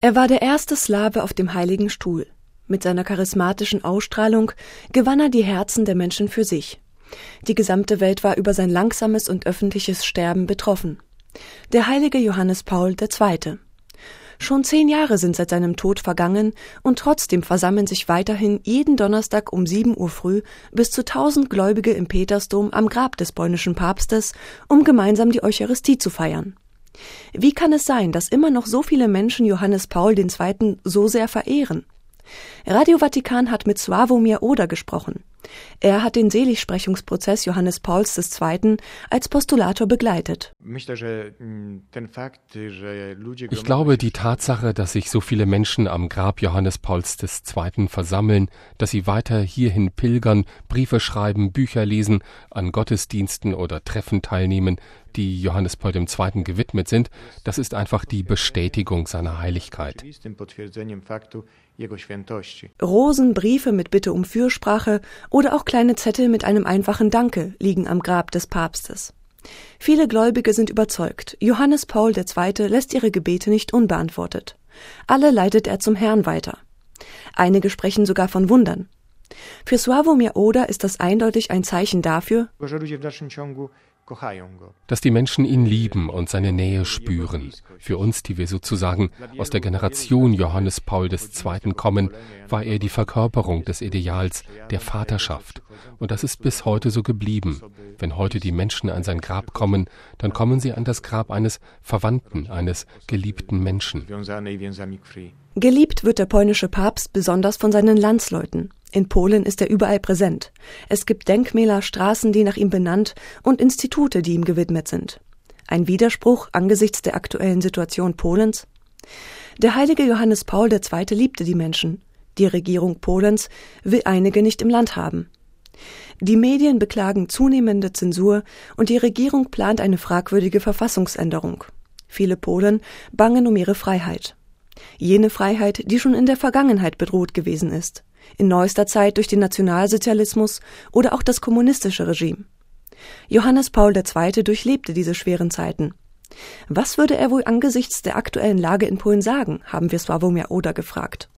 Er war der erste Slawe auf dem Heiligen Stuhl. Mit seiner charismatischen Ausstrahlung gewann er die Herzen der Menschen für sich. Die gesamte Welt war über sein langsames und öffentliches Sterben betroffen. Der heilige Johannes Paul II. Schon 10 Jahre sind seit seinem Tod vergangen und trotzdem versammeln sich weiterhin jeden Donnerstag um 7 Uhr früh bis zu 1000 Gläubige im Petersdom am Grab des polnischen Papstes, um gemeinsam die Eucharistie zu feiern. Wie kann es sein, dass immer noch so viele Menschen Johannes Paul II. So sehr verehren? Radio Vatikan hat mit Sławomir Oder gesprochen. Er hat den Seligsprechungsprozess Johannes Pauls II. Als Postulator begleitet. Ich glaube, die Tatsache, dass sich so viele Menschen am Grab Johannes Pauls II. Versammeln, dass sie weiter hierhin pilgern, Briefe schreiben, Bücher lesen, an Gottesdiensten oder Treffen teilnehmen, die Johannes Paul II. Gewidmet sind, das ist einfach die Bestätigung seiner Heiligkeit. Rosen, Briefe mit Bitte um Fürsprache oder auch kleine Zettel mit einem einfachen Danke liegen am Grab des Papstes. Viele Gläubige sind überzeugt, Johannes Paul II. Lässt ihre Gebete nicht unbeantwortet. Alle leitet er zum Herrn weiter. Einige sprechen sogar von Wundern. Für Sławomir Oder ist das eindeutig ein Zeichen dafür, dass die Menschen ihn lieben und seine Nähe spüren. Für uns, die wir sozusagen aus der Generation Johannes Paul II. Kommen, war er die Verkörperung des Ideals der Vaterschaft. Und das ist bis heute so geblieben. Wenn heute die Menschen an sein Grab kommen, dann kommen sie an das Grab eines Verwandten, eines geliebten Menschen. Geliebt wird der polnische Papst besonders von seinen Landsleuten. In Polen ist er überall präsent. Es gibt Denkmäler, Straßen, die nach ihm benannt und Institute, die ihm gewidmet sind. Ein Widerspruch angesichts der aktuellen Situation Polens? Der heilige Johannes Paul II. Liebte die Menschen. Die Regierung Polens will einige nicht im Land haben. Die Medien beklagen zunehmende Zensur und die Regierung plant eine fragwürdige Verfassungsänderung. Viele Polen bangen um ihre Freiheit. Jene Freiheit, die schon in der Vergangenheit bedroht gewesen ist. In neuester Zeit durch den Nationalsozialismus oder auch das kommunistische Regime. Johannes Paul II. Durchlebte diese schweren Zeiten. Was würde er wohl angesichts der aktuellen Lage in Polen sagen, haben wir Sławomir Oder gefragt.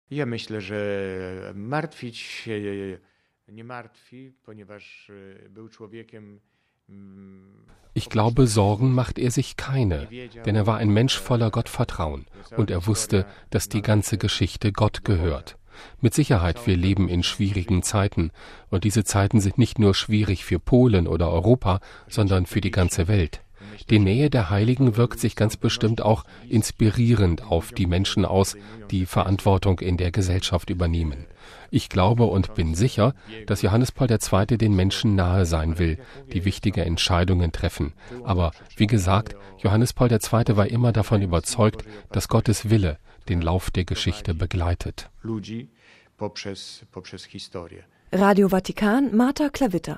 Ich glaube, Sorgen macht er sich keine, denn er war ein Mensch voller Gottvertrauen und er wusste, dass die ganze Geschichte Gott gehört. Mit Sicherheit, wir leben in schwierigen Zeiten und diese Zeiten sind nicht nur schwierig für Polen oder Europa, sondern für die ganze Welt. Die Nähe der Heiligen wirkt sich ganz bestimmt auch inspirierend auf die Menschen aus, die Verantwortung in der Gesellschaft übernehmen. Ich glaube und bin sicher, dass Johannes Paul II. Den Menschen nahe sein will, die wichtige Entscheidungen treffen. Aber wie gesagt, Johannes Paul II. War immer davon überzeugt, dass Gottes Wille den Lauf der Geschichte begleitet. Radio Vatikan, Marta Klawitter.